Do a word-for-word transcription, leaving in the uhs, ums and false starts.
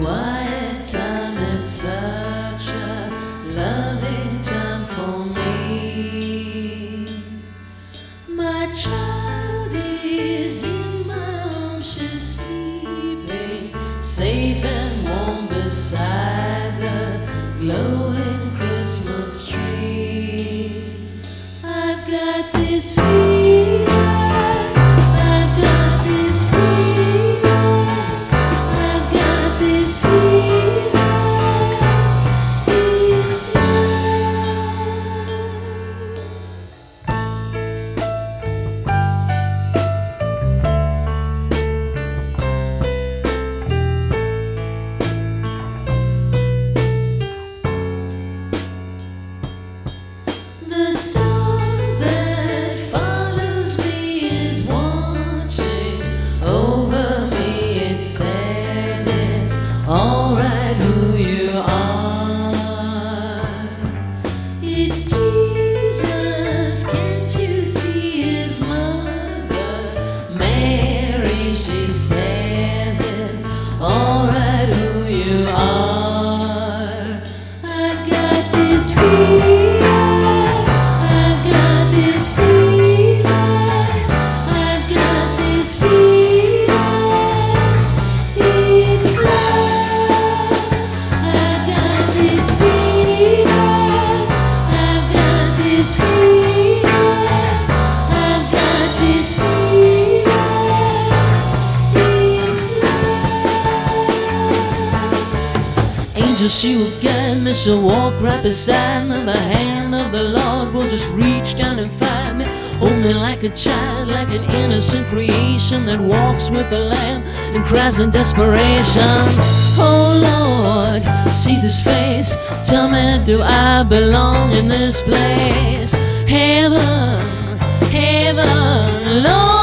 quiet time, it's such a loving time for me. My child is in my arms, she's sleeping safe and warm beside the glowing Christmas tree. I've got this feeling, I've got this feeling, I've got this feeling, it's love. The star that follows me is watching over me. It says it's alright who you are. It's Jesus, can't you see his mother? Mary, she says it's alright who you are. I've got this feeling, angel, she will guide me, she'll walk right beside me. The hand of the Lord will just reach down and find me, hold me like a child, like an innocent creation that walks with the Lamb and cries in desperation. Oh Lord, see this face, tell me, do I belong in this place? Heaven, heaven, Lord.